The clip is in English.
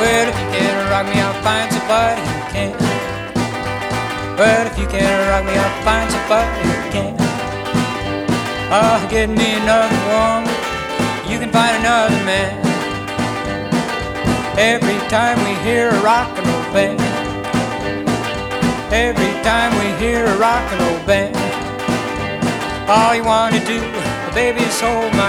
Well, if you can't rock me, I'll find somebody who can. Well, if you can't rock me, I'll find somebody who can. Oh, get me another woman, you can find another man. Every time we hear a rock and roll band, every time we hear a rock and roll band, all you want to do, baby, is hold my